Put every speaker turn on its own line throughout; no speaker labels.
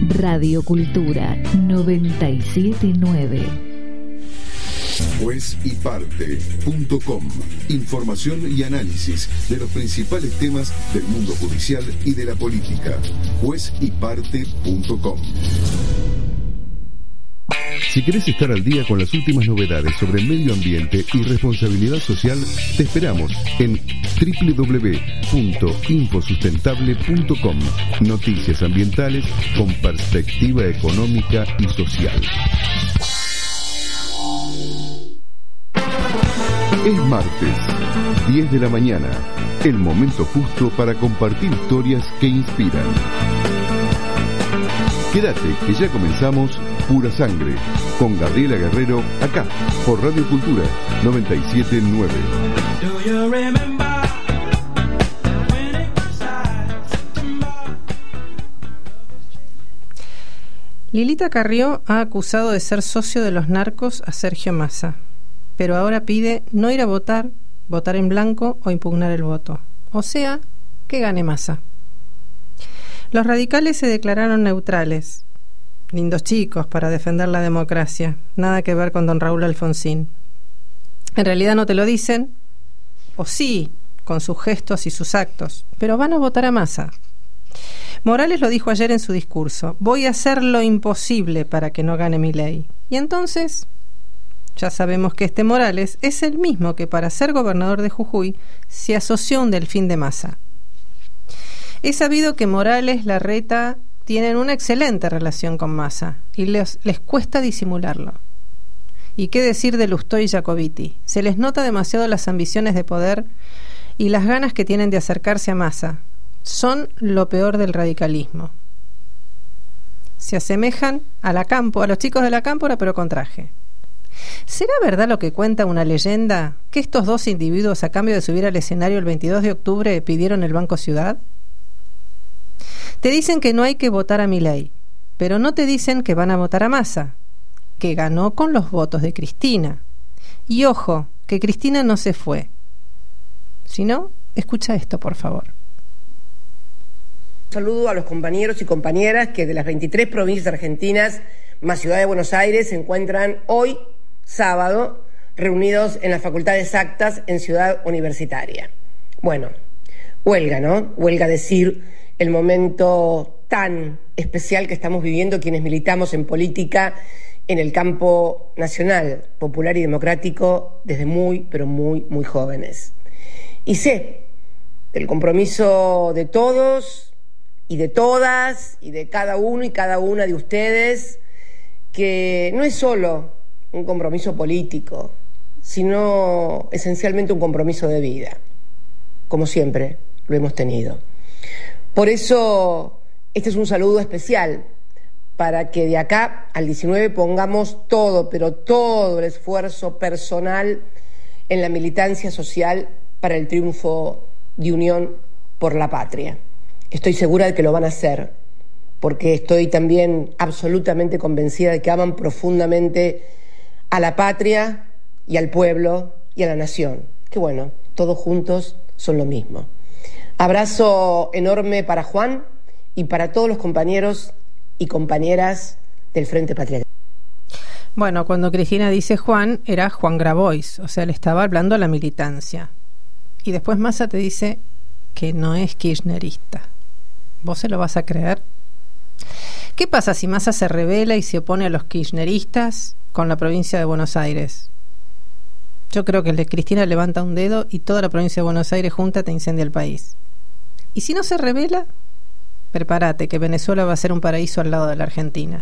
Radio Cultura 979.
Juezyparte.com. Información y análisis de los principales temas del mundo judicial y de la política. Juezyparte.com. Si querés estar al día con las últimas novedades sobre medio ambiente y responsabilidad social, te esperamos en www.infosustentable.com. Noticias ambientales con perspectiva económica y social. Es martes, 10 de la mañana, el momento justo para compartir historias que inspiran. Quédate, que ya comenzamos Pura Sangre, con Gabriela Guerrero, acá, por Radio Cultura 979.
Lilita Carrió ha acusado de ser socio de los narcos a Sergio Massa, pero ahora pide no ir a votar, votar en blanco o impugnar el voto. O sea, que gane Massa. Los radicales se declararon neutrales. Lindos chicos para defender la democracia. Nada que ver con don Raúl Alfonsín. En realidad no te lo dicen, o sí, con sus gestos y sus actos, pero van a votar a Massa. Morales lo dijo ayer en su discurso: voy a hacer lo imposible para que no gane Milei. Y entonces, ya sabemos que este Morales es el mismo que para ser gobernador de Jujuy se asoció a un delfín de Massa. Es sabido que Morales, Larreta tienen una excelente relación con Massa y les cuesta disimularlo. ¿Y qué decir de Lustó y Jacobiti? Se les nota demasiado las ambiciones de poder y las ganas que tienen de acercarse a Massa. Son lo peor del radicalismo. Se asemejan a los chicos de la Cámpora, pero con traje. ¿Será verdad lo que cuenta una leyenda, que estos dos individuos, a cambio de subir al escenario el 22 de octubre, pidieron el Banco Ciudad? Te dicen que no hay que votar a Milei, pero no te dicen que van a votar a Massa, que ganó con los votos de Cristina. Y ojo, que Cristina no se fue. Si no, escucha esto, por favor.
Un saludo a los compañeros y compañeras que de las 23 provincias argentinas, más Ciudad de Buenos Aires, se encuentran hoy, sábado, reunidos en la Facultad de Exactas en Ciudad Universitaria. Bueno, huelga, ¿no? Huelga decir el momento tan especial que estamos viviendo quienes militamos en política en el campo nacional, popular y democrático desde muy, pero muy, muy jóvenes. Y sé del compromiso de todos y de todas y de cada uno y cada una de ustedes, que no es solo un compromiso político, sino esencialmente un compromiso de vida, como siempre lo hemos tenido. Por eso, este es un saludo especial para que de acá al 19 pongamos todo, pero todo el esfuerzo personal en la militancia social para el triunfo de Unión por la Patria. Estoy segura de que lo van a hacer, porque estoy también absolutamente convencida de que aman profundamente a la patria y al pueblo y a la nación. Que bueno, todos juntos son lo mismo. Abrazo enorme para Juan y para todos los compañeros y compañeras del Frente Patria.
Bueno, cuando Cristina dice Juan, era Juan Grabois, o sea, le estaba hablando a la militancia. Y después Massa te dice que no es kirchnerista. ¿Vos se lo vas a creer? ¿Qué pasa si Massa se rebela y se opone a los kirchneristas con la provincia de Buenos Aires? Yo creo que Cristina levanta un dedo y toda la provincia de Buenos Aires junta te incendia el país. Y si no se rebela, prepárate, que Venezuela va a ser un paraíso al lado de la Argentina.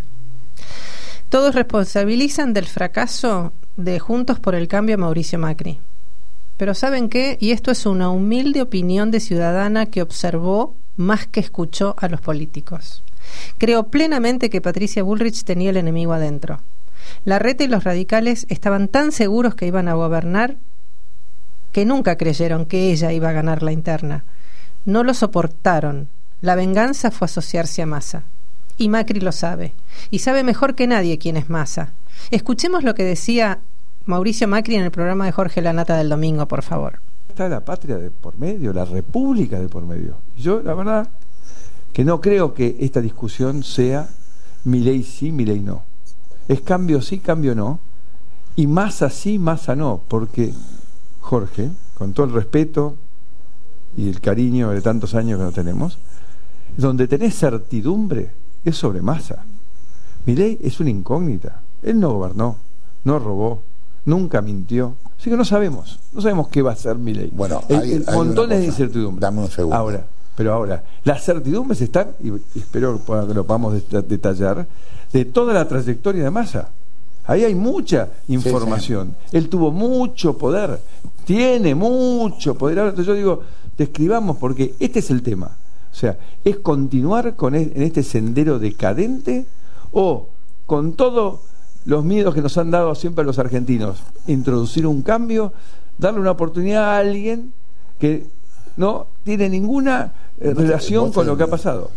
Todos responsabilizan del fracaso de Juntos por el Cambio a Mauricio Macri. Pero ¿saben qué? Y esto es una humilde opinión de ciudadana que observó más que escuchó a los políticos. Creo plenamente que Patricia Bullrich tenía el enemigo adentro. Larreta y los radicales estaban tan seguros que iban a gobernar que nunca creyeron que ella iba a ganar la interna. No lo soportaron. La venganza fue asociarse a Massa. Y Macri lo sabe. Y sabe mejor que nadie quién es Massa. Escuchemos lo que decía Mauricio Macri en el programa de Jorge Lanata del domingo, por favor.
Está la patria de por medio, la república de por medio. Yo, la verdad, que no creo que esta discusión sea Milei sí, Milei no. Es cambio sí, cambio no. Y Massa sí, Massa no. Porque, Jorge, con todo el respeto y el cariño de tantos años que nos tenemos, donde tenés certidumbre es sobre Massa. Milei es una incógnita. Él no gobernó, no robó, nunca mintió. Así que no sabemos qué va a hacer Milei.
Bueno,
hay montones de incertidumbres.
Dame un segundo.
Ahora, las certidumbres están, y espero que lo podamos detallar, de toda la trayectoria de Massa. Ahí hay mucha información. Sí. Él tuvo mucho poder, tiene mucho poder. Ahora yo digo, describamos, porque este es el tema. O sea, ¿es continuar en este sendero decadente o con todos los miedos que nos han dado siempre a los argentinos, introducir un cambio, darle una oportunidad a alguien que no tiene ninguna relación con lo que ha pasado?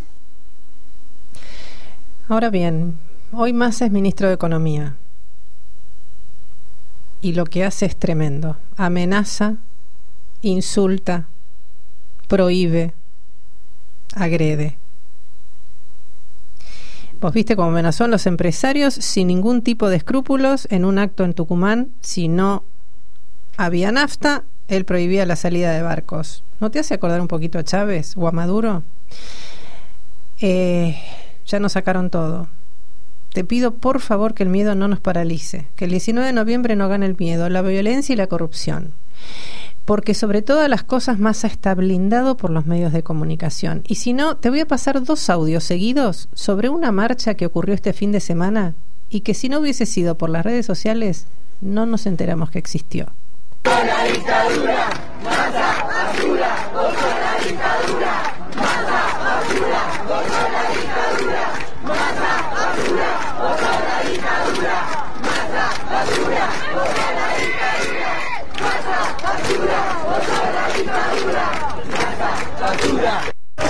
Ahora bien, hoy Massa es ministro de Economía y lo que hace es tremendo. Amenaza, insulta, prohíbe, agrede. Vos viste cómo amenazó a los empresarios sin ningún tipo de escrúpulos en un acto en Tucumán. Si no había nafta, él prohibía la salida de barcos. ¿No te hace acordar un poquito a Chávez o a Maduro? Ya nos sacaron todo. Te pido por favor que el miedo no nos paralice, que el 19 de noviembre no gane el miedo, la violencia y la corrupción. Porque sobre todas las cosas Massa está blindado por los medios de comunicación. Y si no, te voy a pasar 2 audios seguidos sobre una marcha que ocurrió este fin de semana y que si no hubiese sido por las redes sociales, no nos enteramos que existió.
Con la dictadura, Massa basura, con la dictadura, Massa basura, con la dictadura, Massa basura, con la dictadura, Massa basura, con la dictadura, Massa basura, con la dictadura, Massa basura.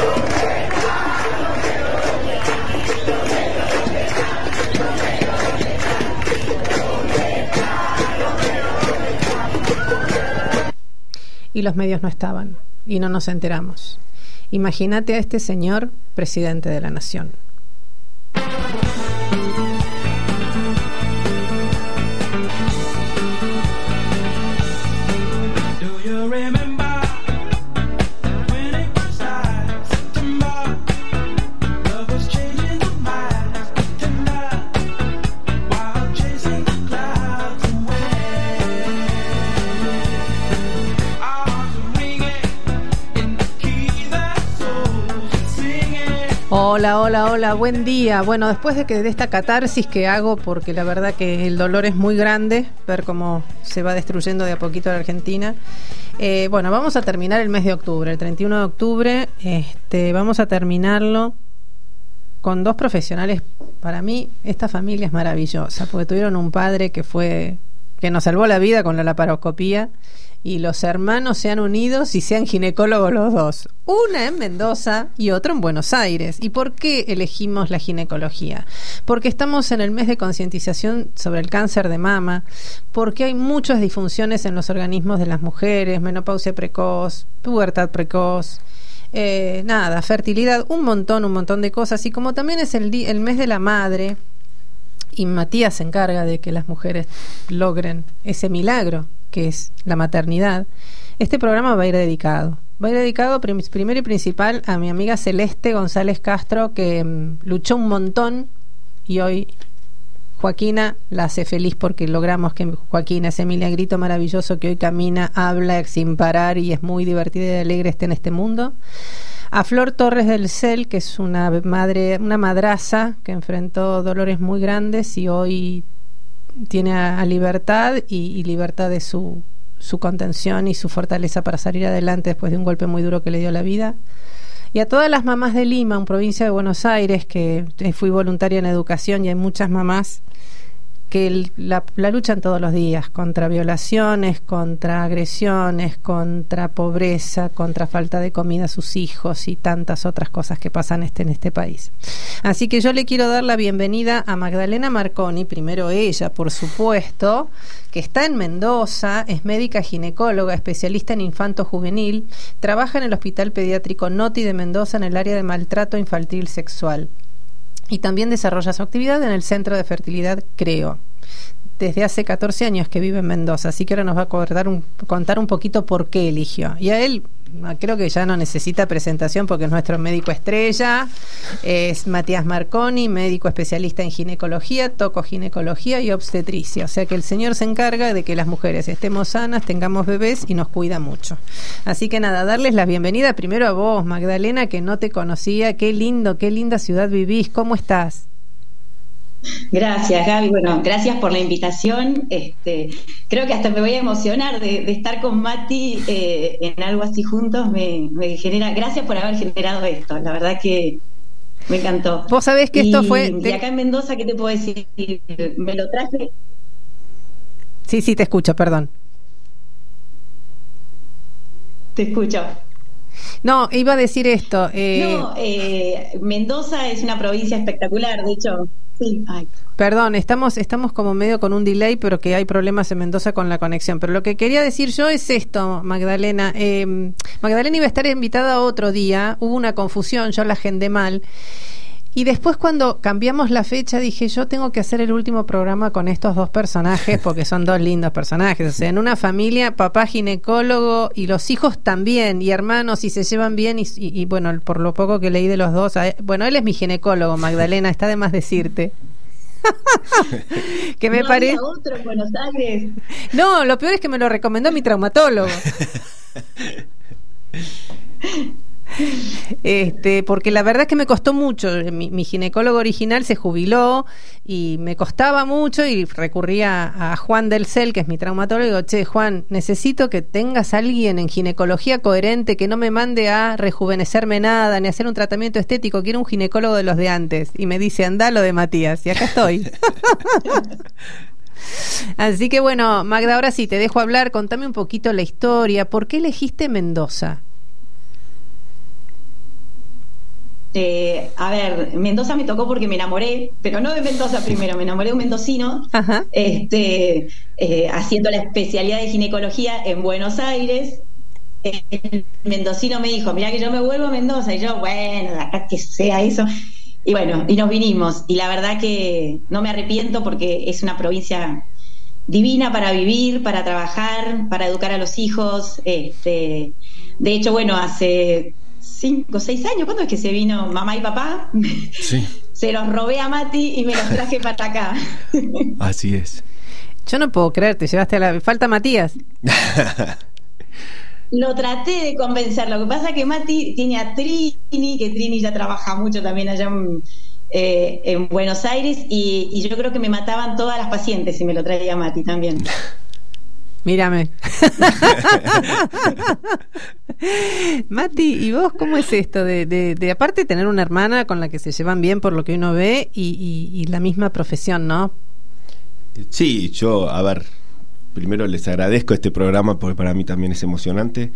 Y los medios no estaban, y no nos enteramos. Imagínate a este señor presidente de la nación. Hola, buen día. Bueno, después de esta catarsis que hago, porque la verdad que el dolor es muy grande, ver cómo se va destruyendo de a poquito la Argentina. Bueno, vamos a terminar el mes de octubre, el 31 de octubre. Vamos a terminarlo con 2 profesionales. Para mí, esta familia es maravillosa, porque tuvieron un padre que nos salvó la vida con la laparoscopía. Y los hermanos se han unido y sean ginecólogos los 2. Una en Mendoza y otro en Buenos Aires. ¿Y por qué elegimos la ginecología? Porque estamos en el mes de concientización sobre el cáncer de mama, porque hay muchas disfunciones en los organismos de las mujeres, menopausia precoz, pubertad precoz, fertilidad, un montón de cosas. Y como también es el mes de la madre, y Matías se encarga de que las mujeres logren ese milagro que es la maternidad, este programa va a ir dedicado primero y principal a mi amiga Celeste González Castro, que luchó un montón y hoy Joaquina la hace feliz porque logramos que Joaquina, ese milagrito maravilloso que hoy camina, habla sin parar y es muy divertida y alegre, esté en este mundo. A Flor Torres del Cel, que es una madraza que enfrentó dolores muy grandes y hoy tiene a libertad y libertad de su contención y su fortaleza para salir adelante después de un golpe muy duro que le dio la vida. Y a todas las mamás de Lima, en provincia de Buenos Aires, que fui voluntaria en educación y hay muchas mamás que la luchan todos los días contra violaciones, contra agresiones, contra pobreza, contra falta de comida a sus hijos y tantas otras cosas que pasan en este país. Así que yo le quiero dar la bienvenida a Magdalena Marconi, primero ella, por supuesto, que está en Mendoza, es médica ginecóloga, especialista en infanto juvenil, trabaja en el Hospital Pediátrico Noti de Mendoza en el área de maltrato infantil sexual. y también desarrolla su actividad en el Centro de Fertilidad Creo. Desde hace 14 años que vive en Mendoza, así que ahora nos va a contar un poquito por qué eligió. Y a él creo que ya no necesita presentación porque es nuestro médico estrella, es Matías Marconi, médico especialista en ginecología, tocoginecología y obstetricia. O sea que el señor se encarga de que las mujeres estemos sanas, tengamos bebés y nos cuida mucho. Así que nada, darles la bienvenida primero a vos, Magdalena, que no te conocía. Qué lindo, qué linda ciudad vivís. ¿Cómo estás?
Gracias, Gaby. Bueno, gracias por la invitación. Creo que hasta me voy a emocionar de estar con Mati en algo así juntos. Me genera. Gracias por haber generado esto. La verdad que me encantó.
Vos sabés que esto fue.
Y acá en Mendoza, ¿qué te puedo decir? Me lo traje.
Sí, te escucho, perdón.
Te escucho.
No, iba a decir esto.
Mendoza es una provincia espectacular, de hecho. Sí. Ay.
Perdón, estamos como medio con un delay, pero que hay problemas en Mendoza con la conexión. Pero lo que quería decir yo es esto, Magdalena. Magdalena iba a estar invitada otro día, hubo una confusión, yo la agendé mal. Y después cuando cambiamos la fecha dije, yo tengo que hacer el último programa con estos dos personajes porque son dos lindos personajes. O sea, en una familia, papá ginecólogo y los hijos también, y hermanos, y se llevan bien. Y bueno, por lo poco que leí de los dos, bueno, él es mi ginecólogo, Magdalena, está de más decirte. Que me parece
otro en Buenos Aires.
No, lo peor es que me lo recomendó mi traumatólogo. Porque la verdad es que me costó mucho. Mi ginecólogo original se jubiló y me costaba mucho y recurría a Juan del Cel, que es mi traumatólogo, y digo, che, Juan, necesito que tengas a alguien en ginecología coherente que no me mande a rejuvenecerme nada ni hacer un tratamiento estético, quiero un ginecólogo de los de antes. Y me dice, andá lo de Matías, y acá estoy. Así que bueno, Magda, ahora sí, te dejo hablar, contame un poquito la historia. ¿Por qué elegiste Mendoza?
A ver, Mendoza me tocó porque me enamoré, pero no de Mendoza primero, me enamoré de un mendocino, haciendo la especialidad de ginecología en Buenos Aires. El mendocino me dijo, mirá que yo me vuelvo a Mendoza, y yo, bueno, acá que sea eso. Y bueno, y nos vinimos, y la verdad que no me arrepiento porque es una provincia divina para vivir, para trabajar, para educar a los hijos. De hecho, bueno, hace 5 o 6 años, ¿cuándo es que se vino mamá y papá?
Sí.
Se los robé a Mati y me los traje para acá.
Así es.
Yo no puedo creer, te llevaste a la... Falta Matías.
Lo traté de convencer. Lo que pasa es que Mati tiene a Trini, que Trini ya trabaja mucho también allá en Buenos Aires, y yo creo que me mataban todas las pacientes si me lo traía Mati también.
Mírame. Mati, ¿y vos cómo es esto de aparte tener una hermana con la que se llevan bien por lo que uno ve y la misma profesión, ¿no?
Sí, yo, a ver, primero les agradezco este programa porque para mí también es emocionante.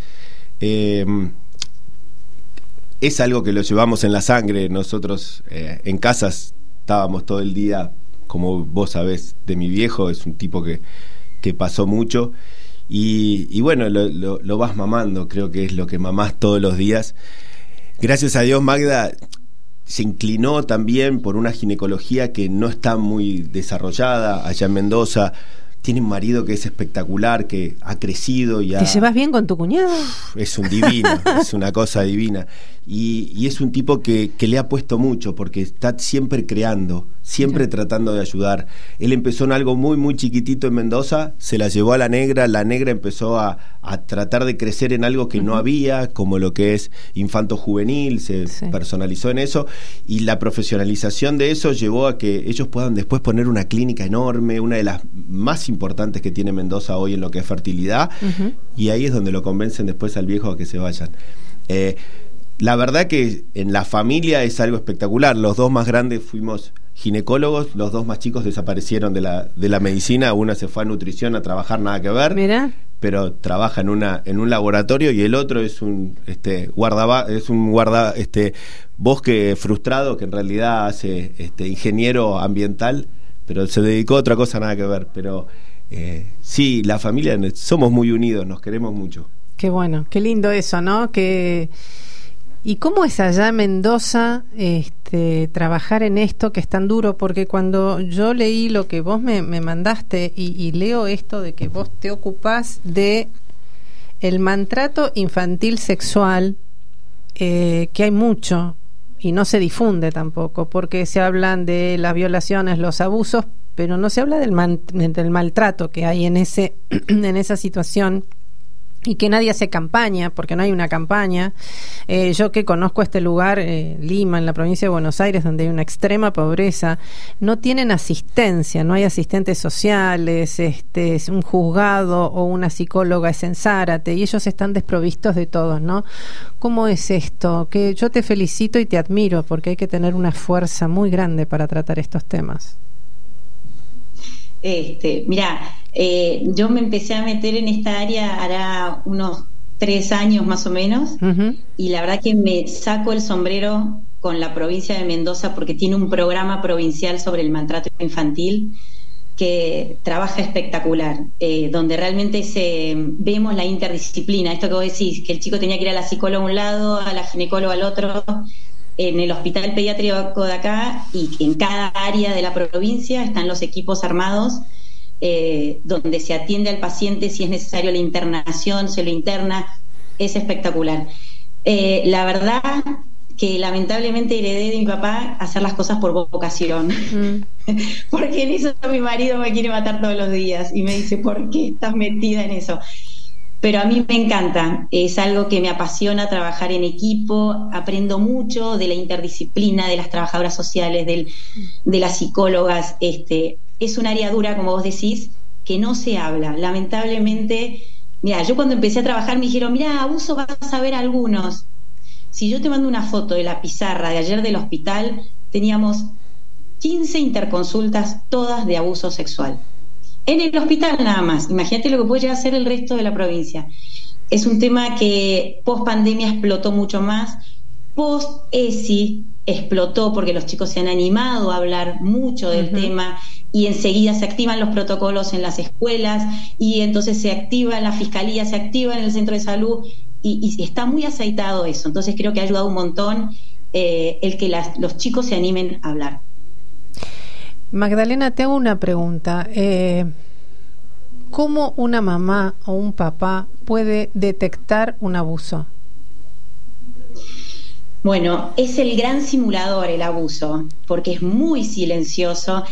Es algo que lo llevamos en la sangre. Nosotros en casa estábamos todo el día, como vos sabés, de mi viejo, es un tipo que pasó mucho y bueno, lo vas mamando, creo que es lo que mamás todos los días. Gracias a Dios, Magda se inclinó también por una ginecología que no está muy desarrollada allá en Mendoza. Tiene un marido que es espectacular, que ha crecido y
¿Te llevas bien con tu cuñado?
Es un divino, es una cosa divina. Y es un tipo que le ha puesto mucho, porque está siempre creando, siempre tratando de ayudar. Él empezó en algo muy, muy chiquitito en Mendoza, se la llevó a la negra empezó a tratar de crecer en algo que no había, como lo que es infanto juvenil, se personalizó en eso, y la profesionalización de eso llevó a que ellos puedan después poner una clínica enorme, una de las más importantes que tiene Mendoza hoy en lo que es fertilidad, y ahí es donde lo convencen después al viejo a que se vayan. La verdad que en la familia es algo espectacular. Los dos más grandes fuimos ginecólogos, los dos más chicos desaparecieron de la medicina. Una se fue a nutrición a trabajar, nada que ver.
Mirá.
Pero trabaja en un laboratorio, y el otro es un bosque frustrado que en realidad hace ingeniero ambiental, pero se dedicó a otra cosa, nada que ver. Pero sí, la familia somos muy unidos, nos queremos mucho.
Qué bueno, qué lindo eso, ¿no? Que ¿Y cómo es allá en Mendoza trabajar en esto que es tan duro? Porque cuando yo leí lo que vos me mandaste y leo esto de que vos te ocupás de el maltrato infantil sexual, que hay mucho y no se difunde tampoco, porque se hablan de las violaciones, los abusos, pero no se habla del maltrato que hay en esa situación, y que nadie hace campaña, porque no hay una campaña. Yo que conozco este lugar, Lima, en la provincia de Buenos Aires, donde hay una extrema pobreza, no tienen asistencia, no hay asistentes sociales, un juzgado o una psicóloga es en Zárate, y ellos están desprovistos de todo, ¿no? ¿Cómo es esto? Que yo te felicito y te admiro, porque hay que tener una fuerza muy grande para tratar estos temas.
Mirá, yo me empecé a meter en esta área hará unos 3 años más o menos, y la verdad que me saco el sombrero con la provincia de Mendoza, porque tiene un programa provincial sobre el maltrato infantil que trabaja espectacular, donde realmente vemos la interdisciplina, esto que vos decís, que el chico tenía que ir a la psicóloga a un lado, a la ginecóloga al otro, en el hospital pediátrico de acá, y en cada área de la provincia están los equipos armados, donde se atiende al paciente, si es necesario la internación, se lo interna. Es espectacular. La verdad que lamentablemente heredé de mi papá hacer las cosas por vocación, porque en eso mi marido me quiere matar todos los días y me dice, ¿por qué estás metida en eso? Pero a mí me encanta, es algo que me apasiona, trabajar en equipo, aprendo mucho de la interdisciplina, de las trabajadoras sociales, de las psicólogas. Es un área dura, como vos decís, que no se habla. Lamentablemente, mira, yo cuando empecé a trabajar me dijeron, mira, abuso vas a ver algunos. Si yo te mando una foto de la pizarra de ayer del hospital, teníamos 15 interconsultas, todas de abuso sexual. En el hospital nada más. Imagínate lo que puede llegar a ser el resto de la provincia. Es un tema que post pandemia explotó mucho más. Post ESI explotó porque los chicos se han animado a hablar mucho del tema, y enseguida se activan los protocolos en las escuelas, y entonces se activa en la fiscalía, se activa en el centro de salud, y está muy aceitado eso. Entonces creo que ha ayudado un montón el que los chicos se animen a hablar.
Magdalena, te hago una pregunta. ¿Cómo una mamá o un papá puede detectar un abuso?
Bueno, es el gran simulador el abuso, porque es muy silencioso.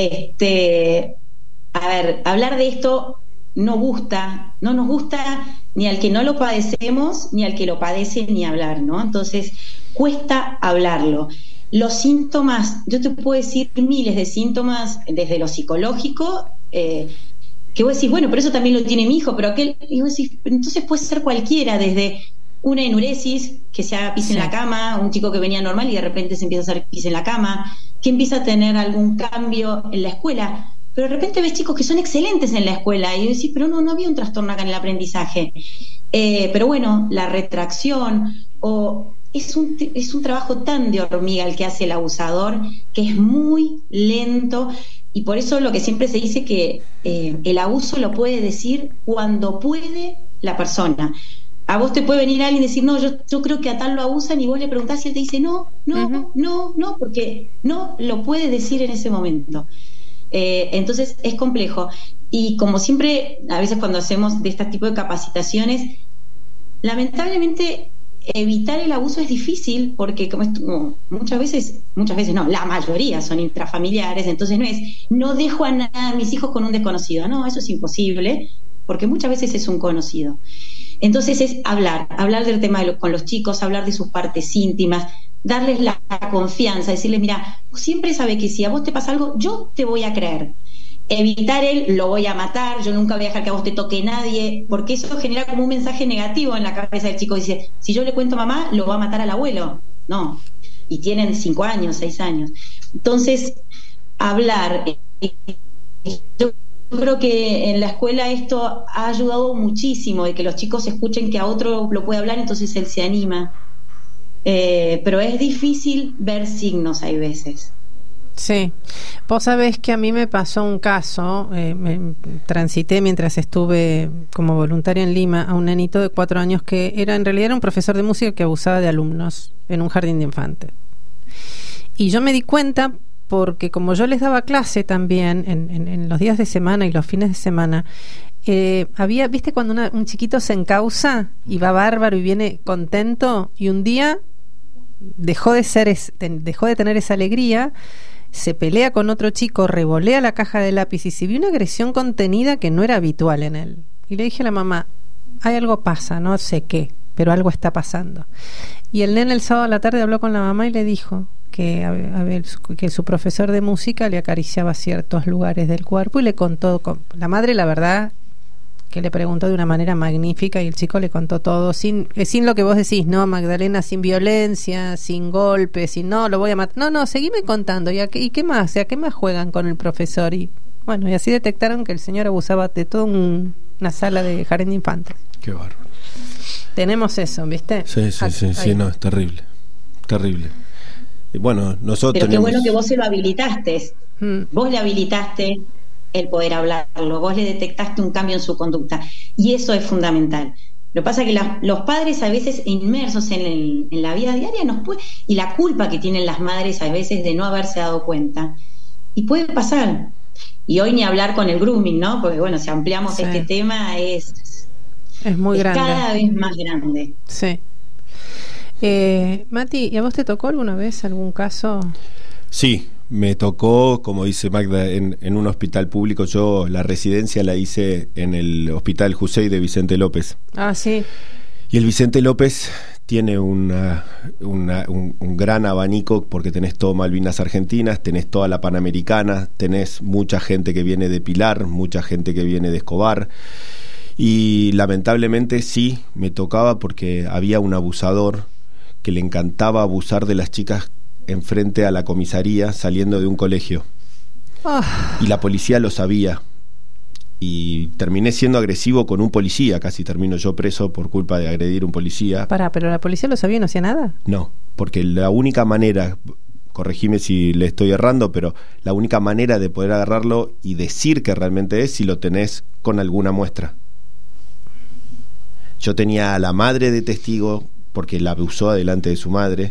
A ver, hablar de esto no nos gusta ni al que no lo padecemos, ni al que lo padece, ni hablar, ¿no? Entonces, cuesta hablarlo. Los síntomas, yo te puedo decir miles de síntomas, desde lo psicológico, que vos decís, bueno, pero eso también lo tiene mi hijo, pero aquel, y vos decís, entonces puede ser cualquiera, desde una enuresis, que se haga pis en la cama, un chico que venía normal y de repente se empieza a hacer pis en la cama, que empieza a tener algún cambio en la escuela, pero de repente ves chicos que son excelentes en la escuela, y decís, pero no había un trastorno acá en el aprendizaje. Pero bueno, la retracción, o es un trabajo tan de hormiga el que hace el abusador, que es muy lento, y por eso lo que siempre se dice que el abuso lo puede decir cuando puede la persona. A vos te puede venir alguien y decir, no, yo creo que a tal lo abusan, y vos le preguntás y él te dice, no, porque no lo puede decir en ese momento. Entonces es complejo. Y como siempre, a veces cuando hacemos de este tipo de capacitaciones, lamentablemente evitar el abuso es difícil, porque como muchas veces no, la mayoría son intrafamiliares, entonces no dejo a mis hijos con un desconocido, no, eso es imposible, porque muchas veces es un conocido. Entonces es hablar del tema con los chicos, hablar de sus partes íntimas, darles la confianza, decirles, mira, vos siempre sabés que si a vos te pasa algo, yo te voy a creer. Evitar lo voy a matar, yo nunca voy a dejar que a vos te toque nadie, porque eso genera como un mensaje negativo en la cabeza del chico. Dice, si yo le cuento a mamá, lo va a matar al abuelo. No, y tienen 5 años, 6 años. Entonces, hablar. Yo creo que en la escuela esto ha ayudado muchísimo, de que los chicos escuchen que a otro lo puede hablar, entonces él se anima. Pero es difícil ver signos, hay veces.
Sí, vos sabés que a mí me pasó un caso, transité mientras estuve como voluntaria en Lima a un nenito de 4 años que en realidad era un profesor de música que abusaba de alumnos en un jardín de infantes. Y yo me di cuenta porque como yo les daba clase también en los días de semana y los fines de semana, había, ¿viste cuando un chiquito se encausa y va bárbaro y viene contento y un día dejó de tener esa alegría? Se pelea con otro chico, revolea la caja de lápiz y se vio una agresión contenida que no era habitual en él. Y le dije a la mamá, hay algo pasa, no sé qué, pero algo está pasando. Y el nene el sábado a la tarde habló con la mamá y le dijo que su profesor de música le acariciaba ciertos lugares del cuerpo y le contó, la madre la verdad que le preguntó de una manera magnífica y el chico le contó todo sin lo que vos decís, no, Magdalena, sin violencia, sin golpes, sin no, lo voy a matar. No, seguime contando. ¿Y qué más? ¿A qué más juegan con el profesor? Y bueno, y así detectaron que el señor abusaba de toda una sala de jardín de infantes.
Qué bárbaro.
Tenemos eso, ¿viste?
Sí, no, es terrible. Terrible. Y bueno, nosotros
Pero qué bueno que vos se lo habilitaste. Vos le habilitaste el poder hablarlo, vos le detectaste un cambio en su conducta y eso es fundamental. Lo que pasa es que los padres a veces inmersos en la vida diaria y la culpa que tienen las madres a veces de no haberse dado cuenta y puede pasar. Y hoy ni hablar con el grooming, ¿no? Porque bueno, si ampliamos este tema es
muy grande,
cada vez más grande.
Sí. Mati, ¿y a vos te tocó alguna vez algún caso?
Sí, me tocó, como dice Magda, en un hospital público. Yo la residencia la hice en el Hospital Jusey de Vicente López.
Ah, sí.
Y el Vicente López tiene un gran abanico porque tenés todo Malvinas Argentinas, tenés toda la Panamericana, tenés mucha gente que viene de Pilar, mucha gente que viene de Escobar. Y lamentablemente sí, me tocaba porque había un abusador que le encantaba abusar de las chicas enfrente a la comisaría saliendo de un colegio. Y la policía lo sabía y terminé siendo agresivo con un policía, casi termino yo preso por culpa de agredir a un policía.
¿Pero la policía lo sabía y no hacía nada?
No, porque la única manera, corregime si le estoy errando, pero la única manera de poder agarrarlo y decir que realmente es si lo tenés con alguna muestra. Yo tenía a la madre de testigo porque la abusó delante de su madre,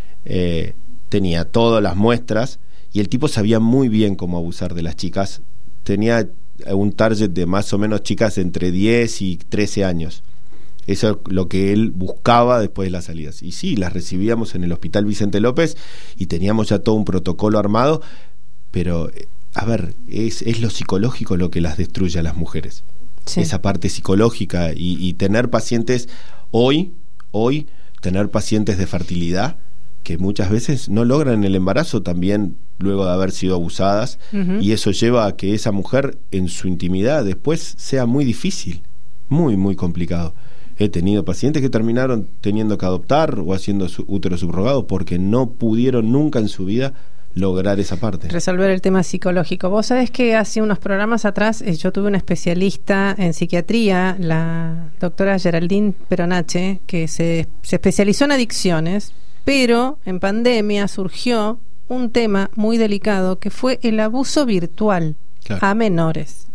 tenía todas las muestras y el tipo sabía muy bien cómo abusar de las chicas. Tenía un target de más o menos chicas entre 10 y 13 años. Eso es lo que él buscaba después de las salidas. Y sí, las recibíamos en el Hospital Vicente López y teníamos ya todo un protocolo armado, pero a ver, es lo psicológico lo que las destruye a las mujeres. Sí. Esa parte psicológica y tener pacientes hoy tener pacientes de fertilidad que muchas veces no logran el embarazo también luego de haber sido abusadas, y eso lleva a que esa mujer en su intimidad después sea muy difícil, muy muy complicado. He tenido pacientes que terminaron teniendo que adoptar o haciendo útero subrogado porque no pudieron nunca en su vida lograr esa parte.
Resolver el tema psicológico. Vos sabés que hace unos programas atrás yo tuve una especialista en psiquiatría, la doctora Geraldine Peronache, que se especializó en adicciones, pero en pandemia surgió un tema muy delicado que fue el abuso virtual a menores.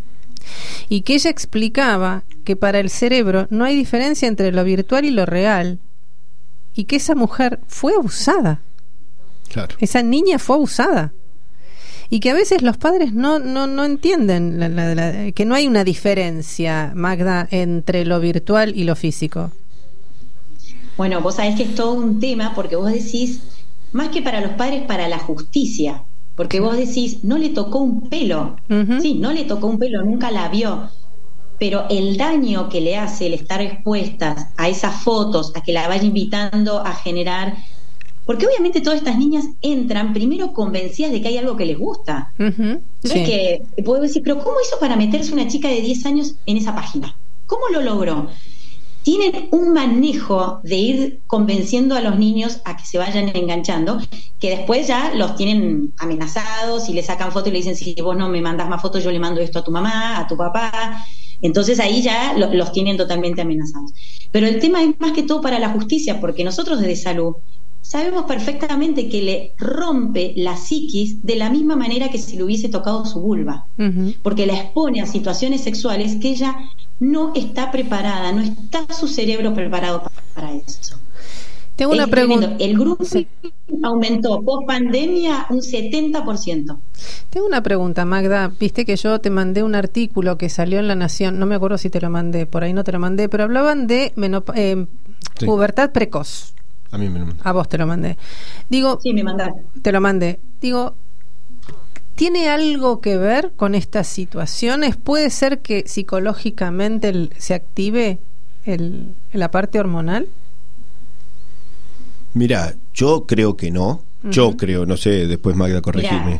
Y que ella explicaba que para el cerebro no hay diferencia entre lo virtual y lo real, y que esa mujer fue abusada. Claro. Esa niña fue abusada y que a veces los padres no entienden que no hay una diferencia, Magda, entre lo virtual y lo físico.
Bueno, vos sabés que es todo un tema porque vos decís, más que para los padres, para la justicia, porque vos decís, no le tocó un pelo, sí, no le tocó un pelo, nunca la vio, pero el daño que le hace el estar expuestas a esas fotos, a que la vaya invitando a generar. Porque obviamente todas estas niñas entran primero convencidas de que hay algo que les gusta. No es que puedo decir, pero ¿cómo hizo para meterse una chica de 10 años en esa página? ¿Cómo lo logró? Tienen un manejo de ir convenciendo a los niños a que se vayan enganchando, que después ya los tienen amenazados y le sacan fotos y le dicen, si vos no me mandás más fotos, yo le mando esto a tu mamá, a tu papá. Entonces ahí ya los tienen totalmente amenazados. Pero el tema es más que todo para la justicia, porque nosotros desde salud sabemos perfectamente que le rompe la psiquis de la misma manera que si le hubiese tocado su vulva, porque la expone a situaciones sexuales que ella no está preparada, no está su cerebro preparado para eso.
Tengo una pregunta.
El grupo aumentó post pandemia un 70%.
Tengo una pregunta, Magda. Viste que yo te mandé un artículo que salió en La Nación, no me acuerdo si te lo mandé, por ahí no te lo mandé, pero hablaban de pubertad precoz.
A mí me lo mandé.
A vos te lo mandé. Digo,
sí, me mandaste.
Te lo mandé. Digo, ¿tiene algo que ver con estas situaciones? ¿Puede ser que psicológicamente se active la parte hormonal?
Mira, yo creo que no. Yo creo, no sé, después Magda corregirme.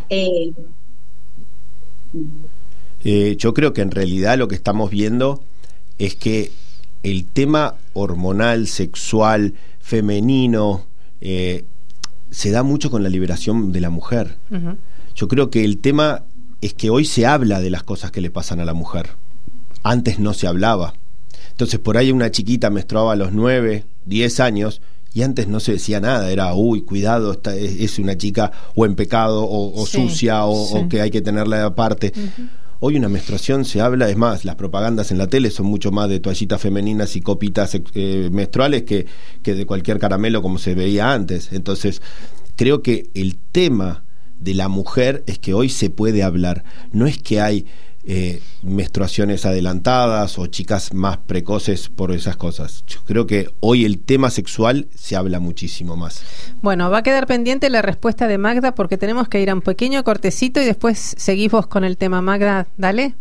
Yo creo que en realidad lo que estamos viendo es que el tema hormonal, sexual, femenino, se da mucho con la liberación de la mujer. Yo creo que el tema es que hoy se habla de las cosas que le pasan a la mujer. Antes no se hablaba. Entonces por ahí una chiquita menstruaba a los 9, 10 años y antes no se decía nada. Era, uy, cuidado, es una chica o en pecado o sucia o que hay que tenerla aparte. Hoy una menstruación se habla, es más, las propagandas en la tele son mucho más de toallitas femeninas y copitas menstruales que de cualquier caramelo como se veía antes. Entonces creo que el tema de la mujer es que hoy se puede hablar. No es que hay menstruaciones adelantadas o chicas más precoces por esas cosas. Yo creo que hoy el tema sexual se habla muchísimo más.
Bueno, va a quedar pendiente la respuesta de Magda porque tenemos que ir a un pequeño cortecito y después seguís vos con el tema. Magda, dale.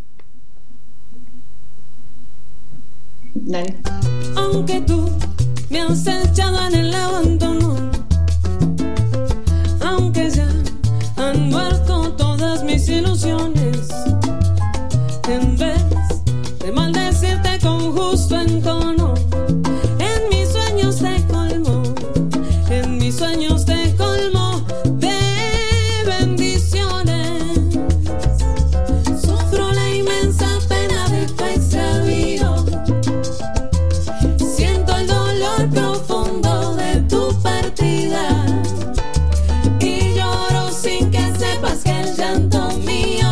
Dale.
Aunque tú me has echado en el abandono, aunque ya han muerto todas mis ilusiones, en vez de maldecirte con justo entono, en mis sueños te colmo, en mis sueños te colmo de bendiciones. Sufro la inmensa pena de tu extravío, siento el dolor profundo de tu partida y lloro sin que sepas que el llanto mío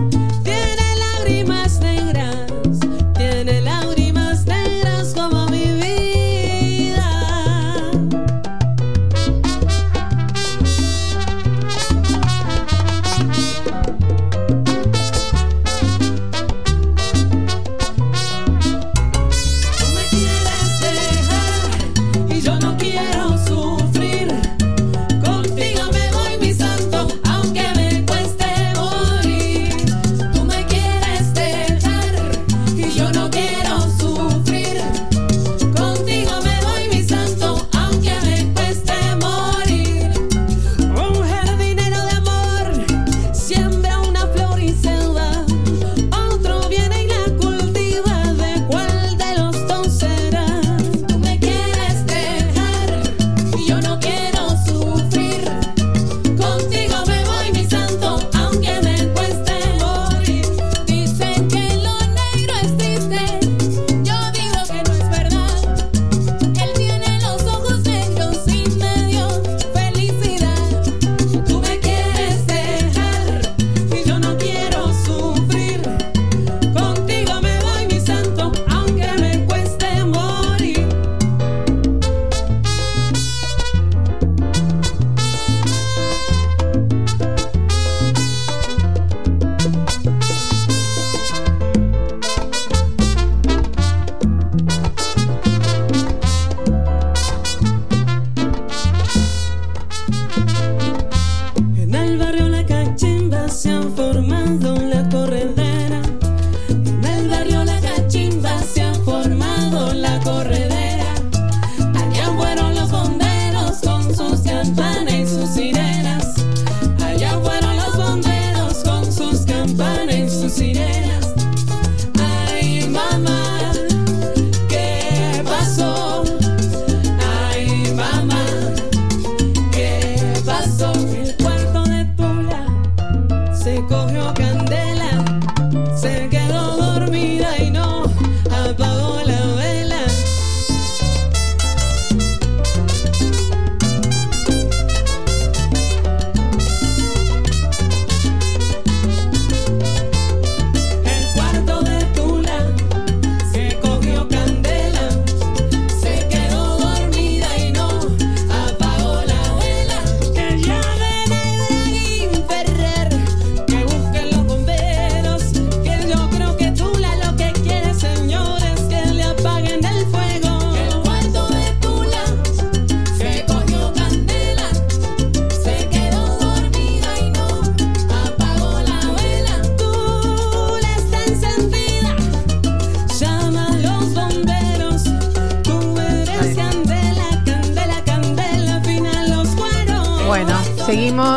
tiene lágrimas negras como mi vida. Tú me quieres dejar y yo no quiero sufrir. Contigo me voy, mi santo, aunque me cueste morir. Tú me quieres dejar y yo no quiero sufrir. Contigo me voy, mi santo, aunque me cueste morir. Un jardinero de amor siembra una flor y se va. Otro viene y la cultiva. ¿De cuál de los dos será? Tú me quieres dejar y yo no quiero sufrir. Contigo me voy, mi santo, aunque me cueste morir. Dicen que lo negro es triste, yo digo que no es verdad. Él tiene los ojos negros y me dio felicidad. Tú me quieres dejar y yo no quiero sufrir. Contigo me voy, mi santo, aunque me cueste morir. En el barrio La Cachimba se han formado la corredera. En el barrio La Cachimba se ha formado la corredera. Allá fueron los bomberos con sus campanas y sus sirenas. Allá fueron los bomberos con sus campanas y sus sirenas. Ay, mamá, ¿qué pasó? Ay, mamá, ¿qué pasó? El cuarto de Tula se cogió candela.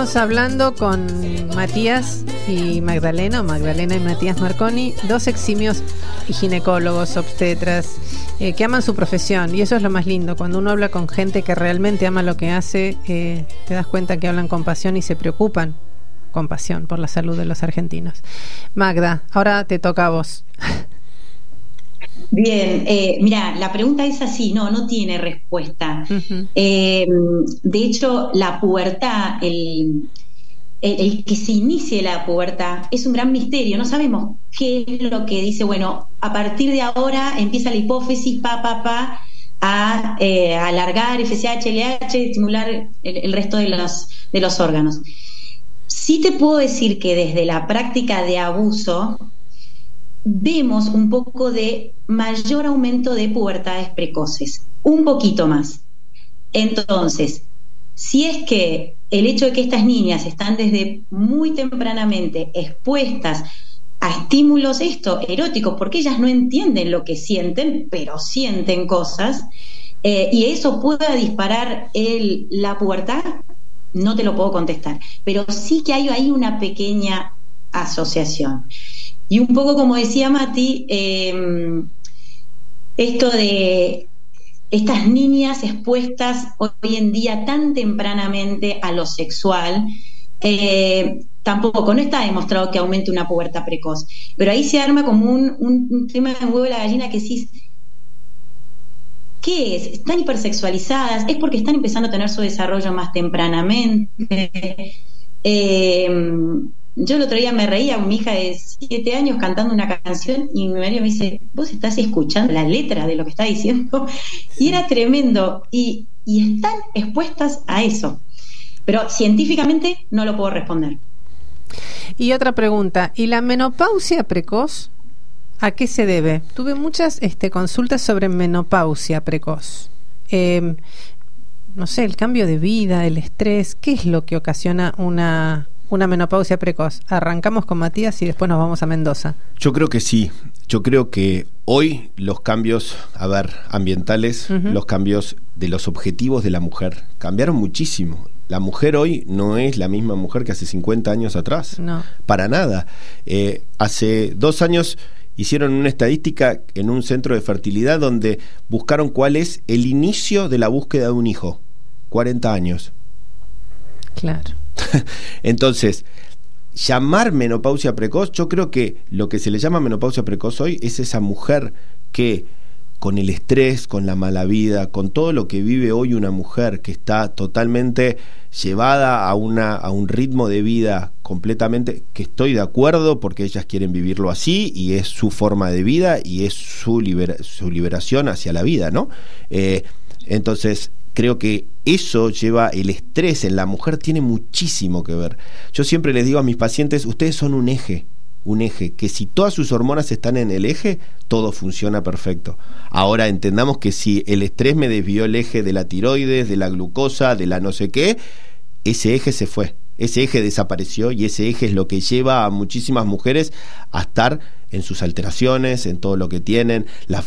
Estamos hablando con Matías y Magdalena, o Magdalena y Matías Marconi, dos eximios ginecólogos, obstetras, que aman su profesión, y eso es lo más lindo. Cuando uno habla con gente que realmente ama lo que hace, te das cuenta que hablan con pasión y se preocupan con pasión por la salud de los argentinos. Magda, ahora te toca a vos.
Bien, mira, la pregunta es así, no tiene respuesta.
Uh-huh.
De hecho, la pubertad, el que se inicie la pubertad es un gran misterio. No sabemos qué es lo que dice, bueno, a partir de ahora empieza la hipófisis, a alargar FSH, LH, estimular el resto de los órganos. Sí te puedo decir que desde la práctica de abuso vemos un poco de mayor aumento de pubertades precoces, un poquito más. Entonces, si es que el hecho de que estas niñas están desde muy tempranamente expuestas a estímulos eróticos, porque ellas no entienden lo que sienten, pero sienten cosas, y eso pueda disparar la pubertad, no te lo puedo contestar, pero sí que hay ahí una pequeña asociación. Y un poco como decía Mati, esto de estas niñas expuestas hoy en día tan tempranamente a lo sexual, tampoco, no está demostrado que aumente una pubertad precoz, pero ahí se arma como un tema de huevo de la gallina que sí. ¿Qué es? ¿Están hipersexualizadas? ¿Es porque están empezando a tener su desarrollo más tempranamente? Yo el otro día me reía con mi hija de 7 años cantando una canción y mi marido me dice, ¿vos estás escuchando la letra de lo que está diciendo? Y era tremendo. Y están expuestas a eso. Pero científicamente no lo puedo responder.
Y otra pregunta, ¿y la menopausia precoz a qué se debe? Tuve muchas consultas sobre menopausia precoz. No sé, el cambio de vida, el estrés, ¿qué es lo que ocasiona una menopausia precoz? Arrancamos con Matías y después nos vamos a Mendoza.
Yo creo que sí. Yo creo que hoy los cambios, ambientales, uh-huh, los cambios de los objetivos de la mujer cambiaron muchísimo. La mujer hoy no es la misma mujer que hace 50 años atrás. No. Para nada. Hace 2 años hicieron una estadística en un centro de fertilidad donde buscaron cuál es el inicio de la búsqueda de un hijo. 40 años.
Claro.
Entonces, llamar menopausia precoz, yo creo que lo que se le llama menopausia precoz hoy es esa mujer que con el estrés, con la mala vida, con todo lo que vive hoy una mujer que está totalmente llevada a un ritmo de vida completamente, que estoy de acuerdo porque ellas quieren vivirlo así y es su forma de vida y es su liberación hacia la vida, ¿no? Entonces, creo que eso lleva, el estrés en la mujer tiene muchísimo que ver. Yo siempre les digo a mis pacientes, ustedes son un eje, que si todas sus hormonas están en el eje, todo funciona perfecto. Ahora entendamos que si el estrés me desvió el eje de la tiroides, de la glucosa, de la no sé qué, ese eje se fue, ese eje desapareció y ese eje es lo que lleva a muchísimas mujeres a estar en sus alteraciones, en todo lo que tienen,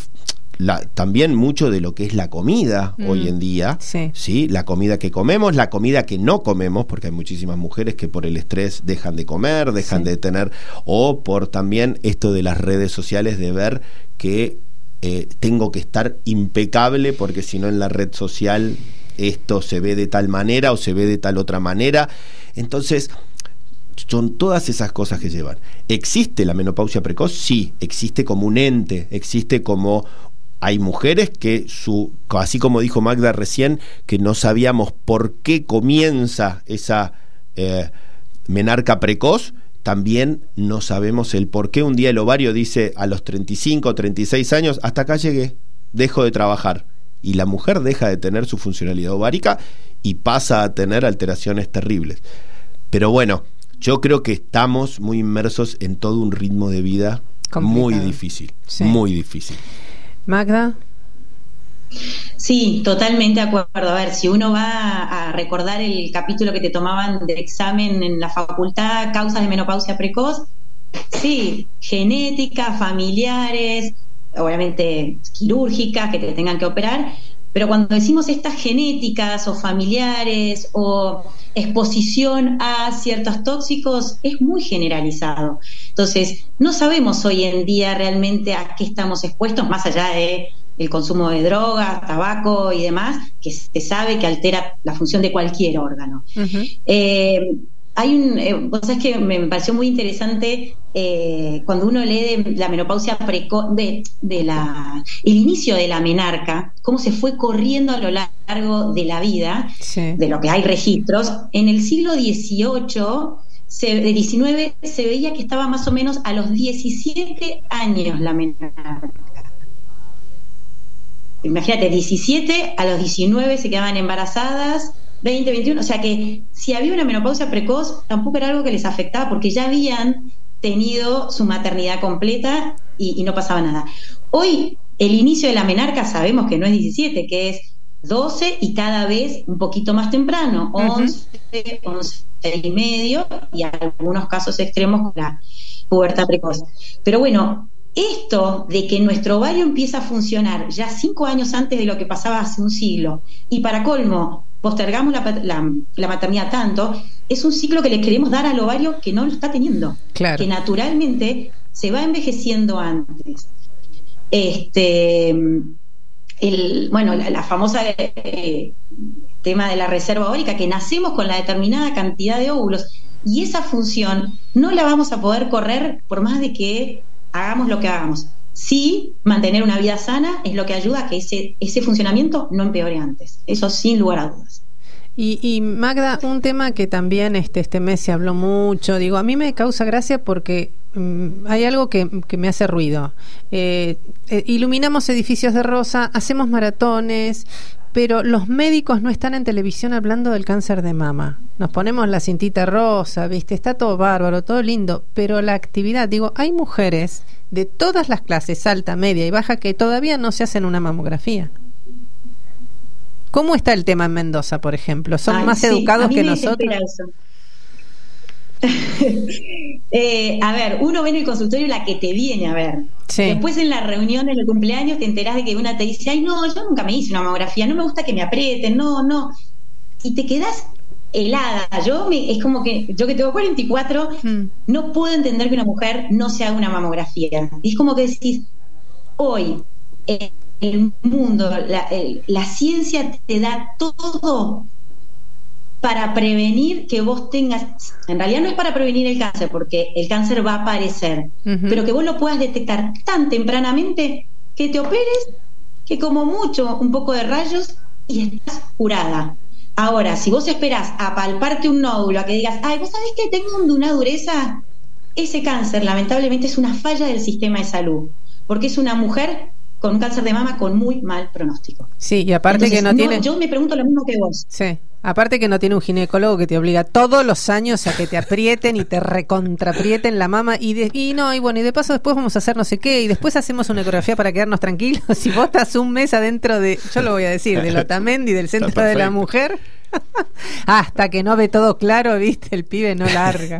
también mucho de lo que es la comida hoy en día, sí, la comida que comemos, la comida que no comemos, porque hay muchísimas mujeres que por el estrés dejan de comer, dejan de tener, o por también esto de las redes sociales de ver que tengo que estar impecable porque si no en la red social esto se ve de tal manera o se ve de tal otra manera. Entonces son todas esas cosas que llevan. ¿Existe la menopausia precoz? Sí, existe como un ente, existe como... Hay mujeres que, así como dijo Magda recién, que no sabíamos por qué comienza esa menarca precoz, también no sabemos el por qué un día el ovario dice a los 35 o 36 años, hasta acá llegué, dejo de trabajar. Y la mujer deja de tener su funcionalidad ovárica y pasa a tener alteraciones terribles. Pero bueno, yo creo que estamos muy inmersos en todo un ritmo de vida complicado. Muy difícil.
Magda.
Sí, totalmente de acuerdo. A ver, si uno va a recordar el capítulo que te tomaban de examen en la facultad, causas de menopausia precoz, sí, genética, familiares, obviamente quirúrgicas, que te tengan que operar, Pero cuando decimos estas genéticas o familiares o exposición a ciertos tóxicos, es muy generalizado. Entonces, no sabemos hoy en día realmente a qué estamos expuestos, más allá de el consumo de drogas, tabaco y demás, que se sabe que altera la función de cualquier órgano. Vos sabés que me pareció muy interesante cuando uno lee de la menopausia precoz, el inicio de la menarca, cómo se fue corriendo a lo largo de la vida, de lo que hay registros. En el siglo XVIII, de 19, se veía que estaba más o menos a los 17 años la menarca. Imagínate, 17, a los 19 se quedaban embarazadas, 20, 21, o sea que si había una menopausia precoz, tampoco era algo que les afectaba porque ya habían tenido su maternidad completa y no pasaba nada. Hoy, el inicio de la menarca sabemos que no es 17, que es 12 y cada vez un poquito más temprano, 11, 11 y medio, y algunos casos extremos con la pubertad precoz. Pero bueno, esto de que nuestro ovario empieza a funcionar ya 5 años antes de lo que pasaba hace un siglo, y para colmo postergamos la maternidad tanto, es un ciclo que le queremos dar al ovario que no lo está teniendo, que naturalmente se va envejeciendo antes. La famosa tema de la reserva ovárica, que nacemos con la determinada cantidad de óvulos, y esa función no la vamos a poder correr por más de que hagamos lo que hagamos. Sí, mantener una vida sana es lo que ayuda a que ese funcionamiento no empeore antes. Eso sin lugar a dudas.
Y Magda, un tema que también este mes se habló mucho, a mí me causa gracia porque hay algo que me hace ruido. Iluminamos edificios de rosa, hacemos maratones, pero los médicos no están en televisión hablando del cáncer de mama. Nos ponemos la cintita rosa, ¿viste? Está todo bárbaro, todo lindo, pero la actividad, hay mujeres de todas las clases, alta, media y baja, que todavía no se hacen una mamografía. ¿Cómo está el tema en Mendoza, por ejemplo? ¿Son más educados que nosotros?
A ver, uno ve en el consultorio la que te viene a ver. Después en la reunión, en el cumpleaños, te enterás de que una te dice, ay, no, yo nunca me hice una mamografía, no me gusta que me aprieten, no. Y te quedás helada. Es como que yo que tengo 44, no puedo entender que una mujer no se haga una mamografía. Y es como que decís, hoy el mundo, la ciencia te da todo para prevenir que vos tengas, en realidad no es para prevenir el cáncer, porque el cáncer va a aparecer, pero que vos lo puedas detectar tan tempranamente que te operes, que como mucho un poco de rayos y estás curada. Ahora, si vos esperás a palparte un nódulo, a que digas, ay, vos sabés que tengo una dureza, ese cáncer lamentablemente es una falla del sistema de salud, porque es una mujer con un cáncer de mama con muy mal pronóstico.
Sí, y aparte entonces, que no tiene...
Yo me pregunto lo mismo que vos.
Sí, aparte que no tiene un ginecólogo que te obliga todos los años a que te aprieten y te recontraprieten la mama y de paso después vamos a hacer no sé qué y después hacemos una ecografía para quedarnos tranquilos. Si vos estás un mes adentro de, yo lo voy a decir, del Otamendi, del Centro de la Mujer, hasta que no ve todo claro, viste, el pibe no larga.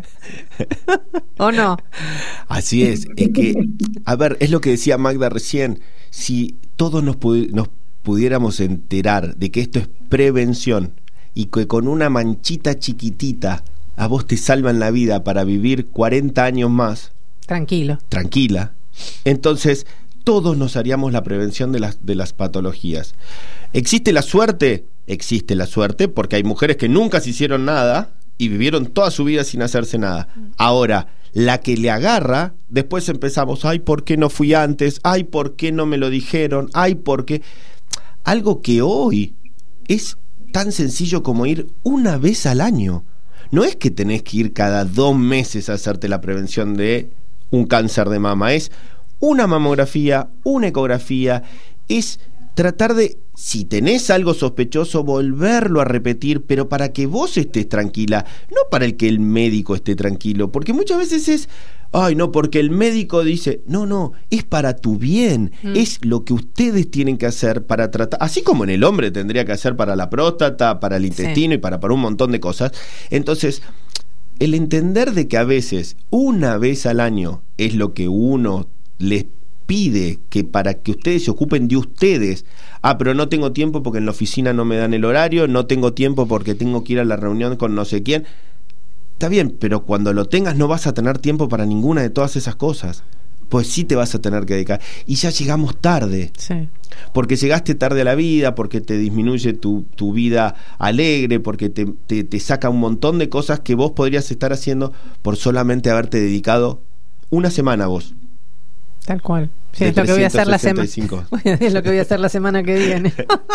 ¿O no?
Así es que, a ver, es lo que decía Magda recién, si todos nos pudiéramos enterar de que esto es prevención y que con una manchita chiquitita a vos te salvan la vida para vivir 40 años más tranquila, entonces todos nos haríamos la prevención de las patologías. ¿Existe la suerte? Existe la suerte porque hay mujeres que nunca se hicieron nada y vivieron toda su vida sin hacerse nada. Ahora, la que le agarra, después empezamos, ay, ¿por qué no fui antes? Ay, ¿por qué no me lo dijeron? Ay, ¿por qué? Algo que hoy es tan sencillo como ir una vez al año. No es que tenés que ir cada 2 meses a hacerte la prevención de un cáncer de mama, es una mamografía, una ecografía, es tratar de, si tenés algo sospechoso, volverlo a repetir, pero para que vos estés tranquila, no para el que el médico esté tranquilo, porque muchas veces es, ay, no, porque el médico dice, no, es para tu bien, es lo que ustedes tienen que hacer para tratar, así como en el hombre tendría que hacer para la próstata, para el intestino y para un montón de cosas. Entonces, el entender de que a veces, una vez al año, es lo que uno les pide que para que ustedes se ocupen de ustedes, pero no tengo tiempo porque en la oficina no me dan el horario, no tengo tiempo porque tengo que ir a la reunión con no sé quién. Está bien, pero cuando lo tengas no vas a tener tiempo para ninguna de todas esas cosas. Pues sí te vas a tener que dedicar. Y ya llegamos tarde.
Sí.
Porque llegaste tarde a la vida, porque te disminuye tu vida alegre, porque te saca un montón de cosas que vos podrías estar haciendo por solamente haberte dedicado una semana vos.
Tal cual. Sí,
De
es lo que voy a hacer la semana.
365.
Es lo que voy a hacer la semana que viene.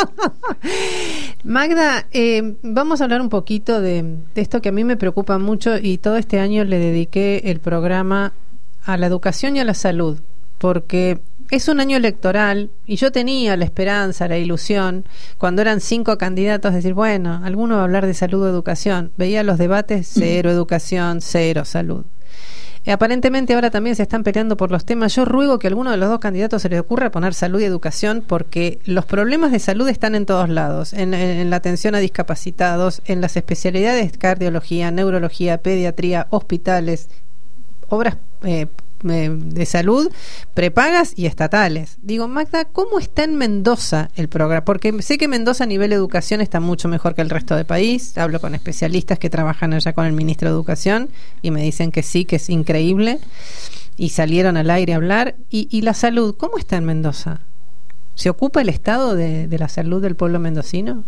Magda, vamos a hablar un poquito de esto que a mí me preocupa mucho, y todo este año le dediqué el programa a la educación y a la salud, porque es un año electoral y yo tenía la esperanza, la ilusión, cuando eran 5 candidatos, decir, bueno, alguno va a hablar de salud o educación. Veía los debates, 0 educación, 0 salud. Aparentemente ahora también se están peleando por los temas. Yo ruego que a alguno de los 2 candidatos se les ocurra poner salud y educación, porque los problemas de salud están en todos lados, en la atención a discapacitados, en las especialidades cardiología, neurología, pediatría, hospitales, obras de salud prepagas y estatales. Digo, Magda, ¿cómo está en Mendoza el programa? Porque sé que Mendoza a nivel educación está mucho mejor que el resto del país. Hablo con especialistas que trabajan allá con el ministro de Educación y me dicen que sí, que es increíble, y salieron al aire a hablar. Y la salud, ¿cómo está en Mendoza? ¿Se ocupa el estado de la salud del pueblo mendocino?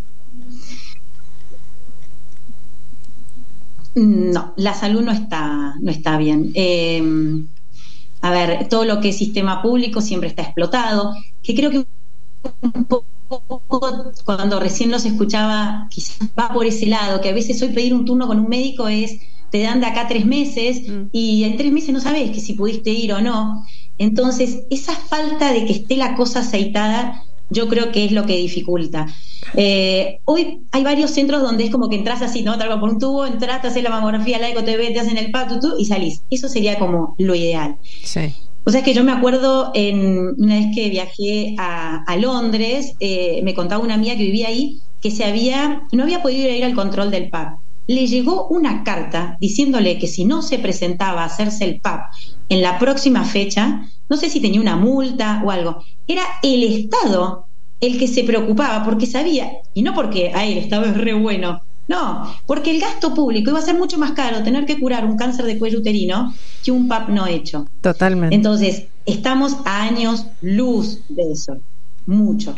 No, la salud no está bien. A ver, todo lo que es sistema público siempre está explotado, que creo que un poco cuando recién los escuchaba, quizás va por ese lado, que a veces hoy pedir un turno con un médico te dan de acá 3 meses y en 3 meses no sabes que si pudiste ir o no. Entonces, esa falta de que esté la cosa aceitada, yo creo que es lo que dificulta. Hoy hay varios centros donde es como que entras así, ¿no? Te hago por un tubo, entras, te haces la mamografía, la eco TV, te hacen el PAP, y salís. Eso sería como lo ideal.
Sí.
O sea, es que yo me acuerdo una vez que viajé a Londres, me contaba una amiga que vivía ahí que no había podido ir al control del PAP. Le llegó una carta diciéndole que si no se presentaba a hacerse el PAP en la próxima fecha, no sé si tenía una multa o algo, era el Estado el que se preocupaba, porque sabía, y no porque el Estado es re bueno, no, porque el gasto público iba a ser mucho más caro tener que curar un cáncer de cuello uterino que un PAP no hecho.
Totalmente.
Entonces, estamos a años luz de eso, mucho.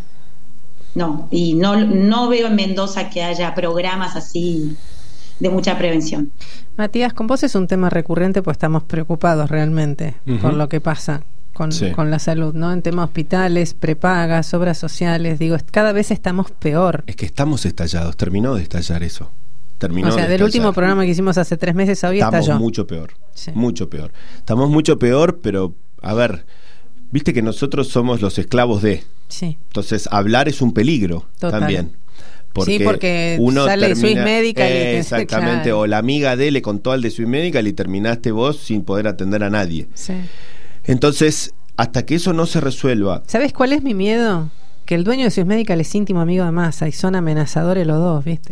No, y no veo en Mendoza que haya programas así de mucha prevención.
Matías, con vos es un tema recurrente, pues estamos preocupados realmente por lo que pasa con la salud, ¿no? En temas hospitales, prepagas, obras sociales, digo, cada vez estamos peor.
Es que estamos estallados, terminó de estallar eso.
Del último programa que hicimos hace 3 meses a hoy estalló.
Estamos mucho peor, mucho peor. Estamos mucho peor, pero, a ver, viste que nosotros somos los esclavos de... Sí. Entonces, hablar es un peligro. Total. También.
Porque uno sale de Swiss Medical.
Exactamente, claro. O la amiga de le contó al de Swiss Medical y terminaste vos sin poder atender a nadie. Sí. Entonces, hasta que eso no se resuelva...
¿Sabes cuál es mi miedo? Que el dueño de Swiss Medical es íntimo amigo de Massa y son amenazadores los dos, ¿viste?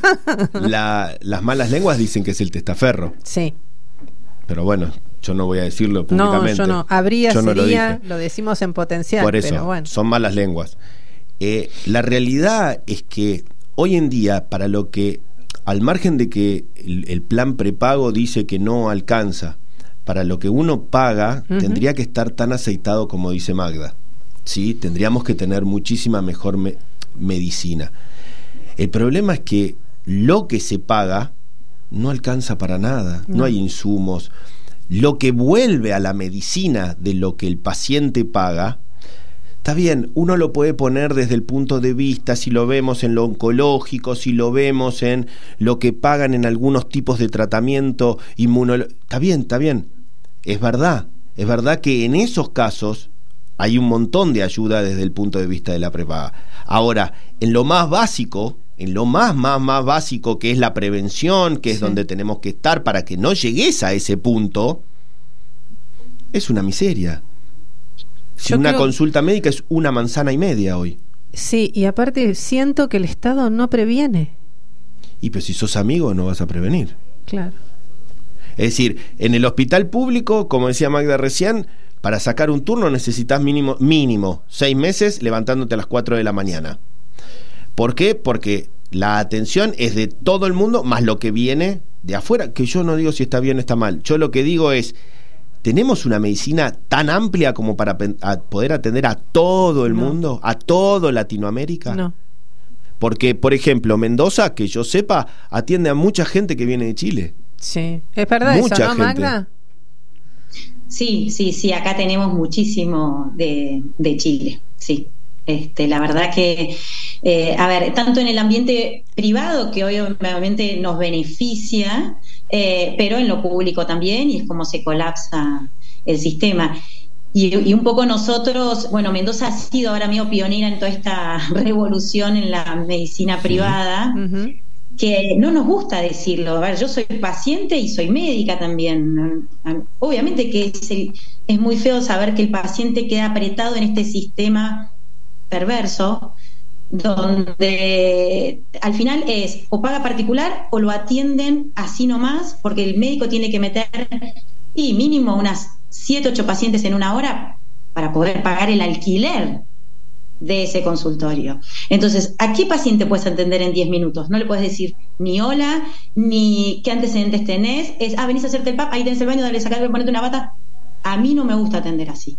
Las malas lenguas dicen que es el testaferro.
Sí.
Pero bueno, yo no voy a decirlo públicamente.
No, yo no. Sería, lo decimos en potencial.
Por eso,
pero bueno.
Son malas lenguas. La realidad es que hoy en día, para lo que, al margen de que el plan prepago dice que no alcanza, para lo que uno paga, tendría que estar tan aceitado como dice Magda. ¿Sí? Tendríamos que tener muchísima mejor medicina. El problema es que lo que se paga no alcanza para nada, no hay insumos. Lo que vuelve a la medicina de lo que el paciente paga, está bien, uno lo puede poner desde el punto de vista, si lo vemos en lo oncológico, si lo vemos en lo que pagan en algunos tipos de tratamiento inmunológico. Está bien. Es verdad que en esos casos hay un montón de ayuda desde el punto de vista de la prepaga. Ahora, en lo más básico, en lo más básico, que es la prevención, que es donde tenemos que estar para que no llegues a ese punto, es una miseria. Si una consulta médica es 1,5 manzanas hoy.
Sí, y aparte siento que el Estado no previene.
Y pues si sos amigo no vas a prevenir.
Claro.
Es decir, en el hospital público, como decía Magda recién, para sacar un turno necesitas mínimo 6 meses levantándote a las 4 de la mañana. ¿Por qué? Porque la atención es de todo el mundo, más lo que viene de afuera, que yo no digo si está bien o está mal. Yo lo que digo es, ¿tenemos una medicina tan amplia como para poder atender a todo el mundo, a todo Latinoamérica?
No.
Porque, por ejemplo, Mendoza, que yo sepa, atiende a mucha gente que viene de Chile.
Sí, es verdad
Mucha
eso, ¿no,
gente.
Magda?
Sí, acá tenemos muchísimo de Chile, sí. La verdad que, a ver, tanto en el ambiente privado, que obviamente nos beneficia, pero en lo público también, y es como se colapsa el sistema. Y un poco nosotros, bueno, Mendoza ha sido ahora medio pionera en toda esta revolución en la medicina privada, que no nos gusta decirlo. A ver, yo soy paciente y soy médica también. Obviamente que es muy feo saber que el paciente queda apretado en este sistema perverso, donde al final es o paga particular o lo atienden así nomás, porque el médico tiene que meter y mínimo unas 7, 8 pacientes en una hora para poder pagar el alquiler de ese consultorio. Entonces, ¿a qué paciente puedes atender en 10 minutos? No le puedes decir ni hola, ni qué antecedentes tenés, venís a hacerte el PAP, ahí tenés el baño, dale, sacarle, ponete una bata. A mí no me gusta atender así.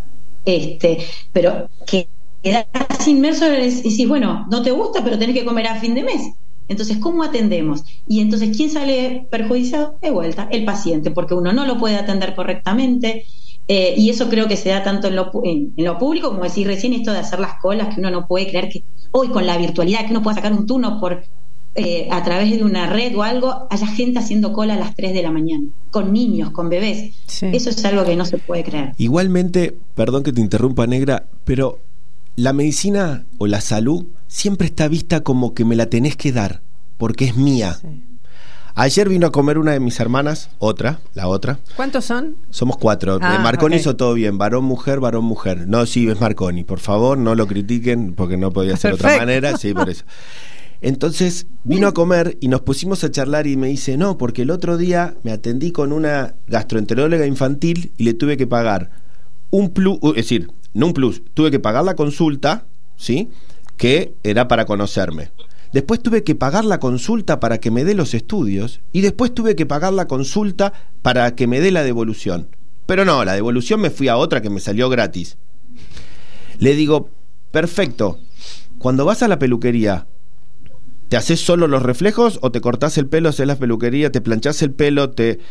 Pero que quedás inmerso y decís, bueno, no te gusta, pero tenés que comer a fin de mes. Entonces, ¿cómo atendemos? Y entonces, ¿quién sale perjudiciado? De vuelta, el paciente, porque uno no lo puede atender correctamente, y eso creo que se da tanto en lo público, como decís recién, esto de hacer las colas, que uno no puede creer que hoy con la virtualidad, que uno pueda sacar un turno a través de una red o algo, haya gente haciendo cola a las 3 de la mañana, con niños, con bebés. Sí. Eso es algo que no se puede creer.
Igualmente, perdón que te interrumpa, Negra, pero la medicina o la salud siempre está vista como que me la tenés que dar, porque es mía. Sí. Ayer vino a comer una de mis hermanas, la otra.
¿Cuántos son?
Somos 4. Marconi hizo todo bien, varón, mujer. No, sí, es Marconi, por favor, no lo critiquen, porque no podía ser de otra manera, sí, por eso. Entonces vino a comer y nos pusimos a charlar y me dice, no, porque el otro día me atendí con una gastroenteróloga infantil y le tuve que pagar un plus, es decir, no un plus, tuve que pagar la consulta, ¿sí?, que era para conocerme. Después tuve que pagar la consulta para que me dé los estudios y después tuve que pagar la consulta para que me dé la devolución. Pero no, la devolución me fui a otra que me salió gratis. Le digo, perfecto, cuando vas a la peluquería, ¿te haces solo los reflejos o te cortás el pelo, haces la peluquería, te planchás el pelo,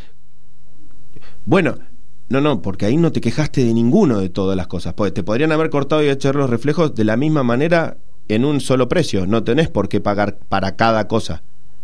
Bueno, no, porque ahí no te quejaste de ninguno de todas las cosas. Pues te podrían haber cortado y hecho los reflejos de la misma manera en un solo precio. No tenés por qué pagar para cada cosa.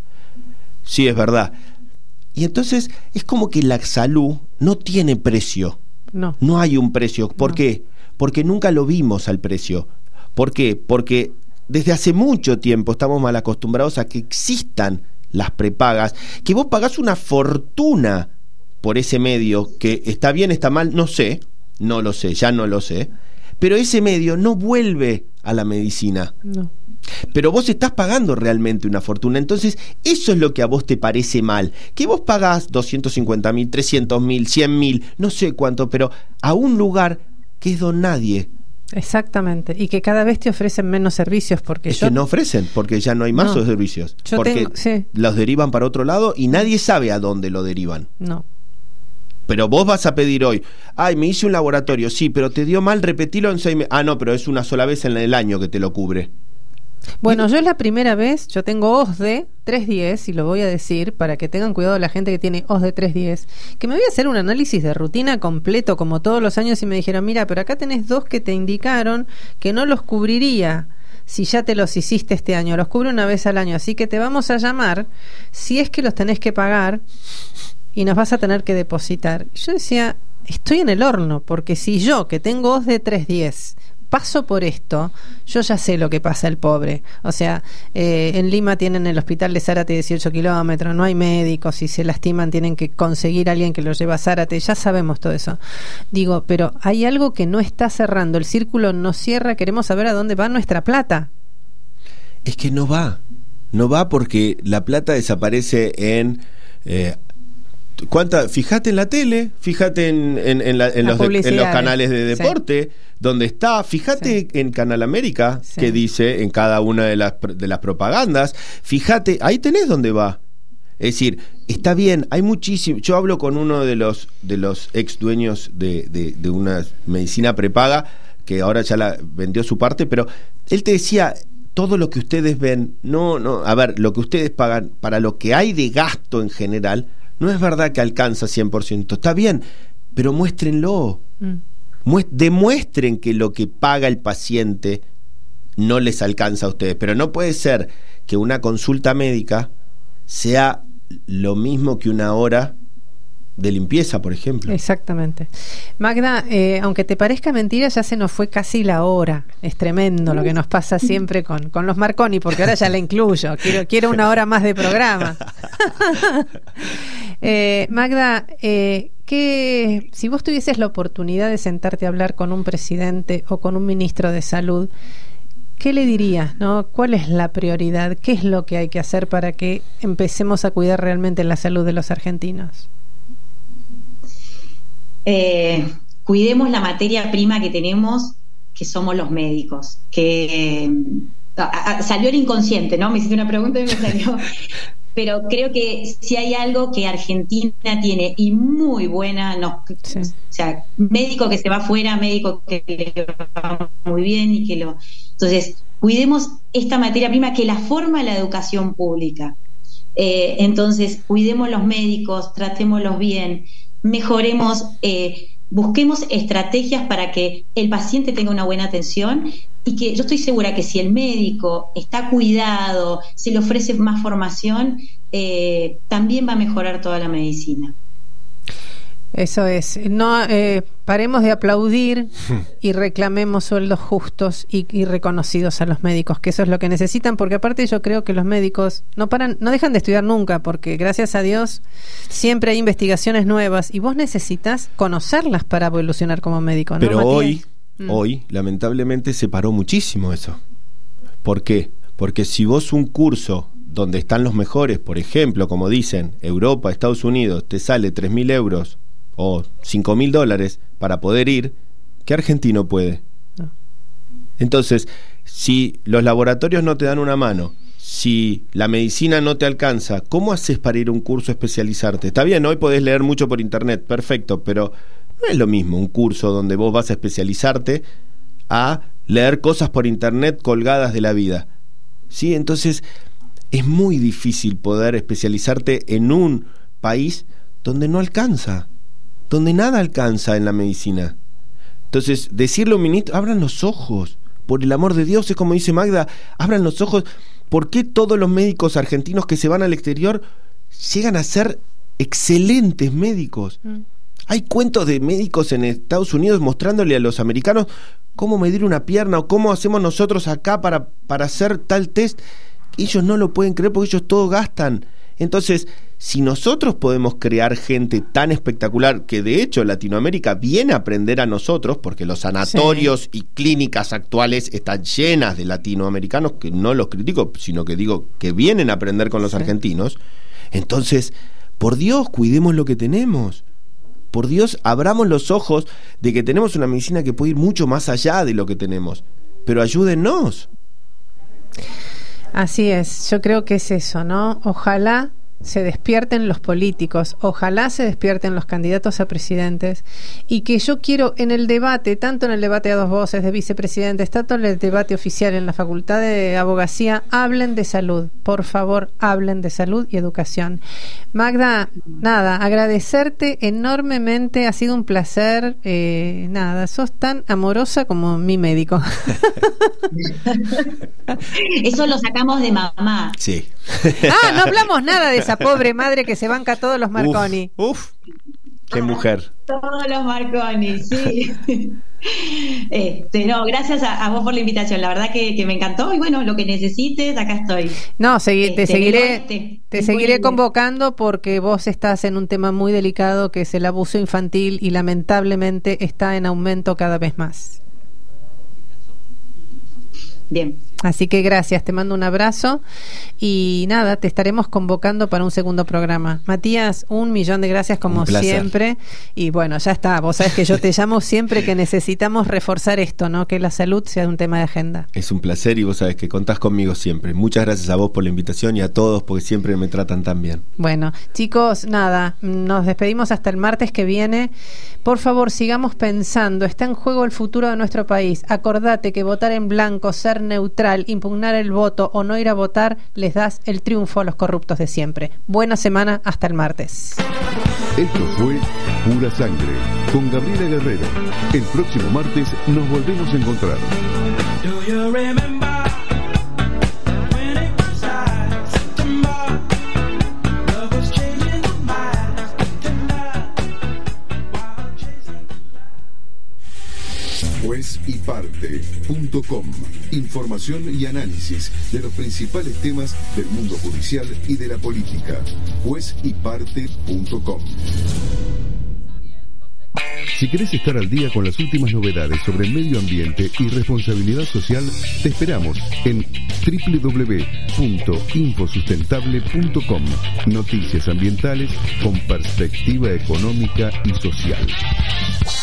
Sí, es verdad. Y entonces es como que la salud no tiene precio. No hay un precio. ¿Por qué? Porque nunca lo vimos al precio. ¿Por qué? Porque desde hace mucho tiempo estamos mal acostumbrados a que existan las prepagas, que vos pagás una fortuna por ese medio, que está bien, está mal, no lo sé, ya no lo sé, pero ese medio no vuelve a la medicina. No. Pero vos estás pagando realmente una fortuna, entonces eso es lo que a vos te parece mal, que vos pagás 250.000, 300.000, 100.000, no sé cuánto, pero a un lugar que es don nadie.
Exactamente, y que cada vez te ofrecen menos servicios, porque
que no ofrecen, porque ya no hay más servicios, porque los derivan para otro lado y nadie sabe a dónde lo derivan. No. Pero vos vas a pedir hoy, me hice un laboratorio, sí, pero te dio mal, repetilo en 6 meses. No, pero es una sola vez en el año que te lo cubre.
Bueno, yo es la primera vez, yo tengo OSDE 310, y lo voy a decir para que tengan cuidado la gente que tiene OSDE 310, que me voy a hacer un análisis de rutina completo como todos los años y me dijeron, mira, pero acá tenés 2 que te indicaron que no los cubriría si ya te los hiciste este año, los cubre una vez al año, así que te vamos a llamar si es que los tenés que pagar y nos vas a tener que depositar. Yo decía, estoy en el horno, porque si yo, que tengo OSDE 310, paso por esto, yo ya sé lo que pasa el pobre. O sea, en Lima tienen el hospital de Zárate 18 kilómetros, no hay médicos, si se lastiman tienen que conseguir a alguien que los lleve a Zárate, ya sabemos todo eso. Digo, pero hay algo que no está cerrando, el círculo no cierra, queremos saber a dónde va nuestra plata.
Es que no va porque la plata desaparece en... Fíjate en la tele, fíjate en los canales de deporte, donde está, fíjate en Canal América, que dice en cada una de las propagandas, fíjate, ahí tenés dónde va. Es decir, está bien, hay muchísimo. Yo hablo con uno de los ex dueños de una medicina prepaga, que ahora ya la vendió su parte, pero él te decía, todo lo que ustedes ven, a ver, lo que ustedes pagan para lo que hay de gasto en general, no es verdad que alcanza 100%, está bien, pero muéstrenlo. Demuestren que lo que paga el paciente no les alcanza a ustedes, pero no puede ser que una consulta médica sea lo mismo que una hora de limpieza, por ejemplo.
Exactamente. Magda, aunque te parezca mentira, ya se nos fue casi la hora. Es tremendo lo que nos pasa siempre con los Marconi, porque ahora ya la incluyo. Quiero una hora más de programa. Magda, si vos tuvieses la oportunidad de sentarte a hablar con un presidente o con un ministro de salud, ¿qué le dirías, no? ¿Cuál es la prioridad? ¿Qué es lo que hay que hacer para que empecemos a cuidar realmente la salud de los argentinos?
Cuidemos la materia prima que tenemos, que somos los médicos. Que salió el inconsciente, ¿no? Me hiciste una pregunta y me salió. Pero creo que si hay algo que Argentina tiene y muy buena, o sea, médico que se va afuera, médico que le va muy bien y que lo... Entonces, cuidemos esta materia prima que la forma la educación pública. Entonces, cuidemos los médicos, tratémoslos bien, mejoremos, busquemos estrategias para que el paciente tenga una buena atención, y que yo estoy segura que si el médico está cuidado, se le ofrece más formación, también va a mejorar toda la medicina.
Eso es. No paremos de aplaudir y reclamemos sueldos justos y reconocidos a los médicos, que eso es lo que necesitan, porque aparte yo creo que los médicos no dejan de estudiar nunca, porque gracias a Dios siempre hay investigaciones nuevas y vos necesitas conocerlas para evolucionar como médico, ¿no,
pero
Matías?
Hoy lamentablemente se paró muchísimo eso. ¿Por qué? Porque si vos un curso donde están los mejores, por ejemplo, como dicen, Europa, Estados Unidos, te sale 3.000 euros o $5.000 para poder ir, ¿qué argentino puede? No. Entonces, si los laboratorios no te dan una mano, si la medicina no te alcanza, ¿cómo haces para ir a un curso a especializarte? Está bien, hoy podés leer mucho por internet, perfecto, pero no es lo mismo un curso donde vos vas a especializarte a leer cosas por internet colgadas de la vida. ¿Sí? Entonces, es muy difícil poder especializarte en un país donde no alcanza, donde nada alcanza en la medicina. Entonces, decirle a un ministro, abran los ojos, por el amor de Dios, es como dice Magda, abran los ojos. ¿Por qué todos los médicos argentinos que se van al exterior llegan a ser excelentes médicos? Hay cuentos de médicos en Estados Unidos mostrándole a los americanos cómo medir una pierna o cómo hacemos nosotros acá para hacer tal test. Ellos no lo pueden creer porque ellos todo gastan. Entonces, si nosotros podemos crear gente tan espectacular, que de hecho Latinoamérica viene a aprender a nosotros, porque los sanatorios y clínicas actuales están llenas de latinoamericanos, que no los critico, sino que digo que vienen a aprender con los argentinos. Entonces, por Dios, cuidemos lo que tenemos. Por Dios, abramos los ojos de que tenemos una medicina que puede ir mucho más allá de lo que tenemos. Pero ayúdennos.
Así es, yo creo que es eso, ¿no? Ojalá se despierten los políticos, ojalá se despierten los candidatos a presidentes, y que yo quiero en el debate, tanto en el debate a dos voces de vicepresidentes, tanto en el debate oficial en la Facultad de Abogacía, hablen de salud, por favor, hablen de salud y educación. Magda, nada, agradecerte enormemente, ha sido un placer, sos tan amorosa como mi médico.
Eso lo sacamos de mamá.
Sí.
No hablamos nada de esa pobre madre que se banca a todos los Marconi.
Uf, qué mujer.
Todos los Marconi, sí. No, gracias a vos por la invitación. La verdad que me encantó, y bueno, lo que necesites, acá estoy.
No, te seguiré convocando, porque vos estás en un tema muy delicado, que es el abuso infantil, y lamentablemente está en aumento cada vez más.
Bien.
Así que gracias, te mando un abrazo y nada, te estaremos convocando para un segundo programa. Matías, 1.000.000 de gracias como siempre. Y bueno, ya está, vos sabés que yo te llamo siempre que necesitamos reforzar esto, ¿no? Que la salud sea un tema de agenda.
Es un placer y vos sabés que contás conmigo siempre. Muchas gracias a vos por la invitación y a todos porque siempre me tratan tan bien.
Bueno, chicos, nada, nos despedimos hasta el martes que viene. Por favor, sigamos pensando, está en juego el futuro de nuestro país. Acordate que votar en blanco, ser neutral, impugnar el voto o no ir a votar, les das el triunfo a los corruptos de siempre. Buena semana, hasta el martes.
Esto fue Pura Sangre con Gabriela Guerrero. El próximo martes nos volvemos a encontrar.
Do you remember when it was September? Love was changing the minds of tender while chasing.
Juezyparte.com. Información y análisis de los principales temas del mundo judicial y de la política. Juezyparte.com. Si querés estar al día con las últimas novedades sobre medio ambiente y responsabilidad social, te esperamos en www.infosustentable.com. Noticias ambientales con perspectiva económica y social.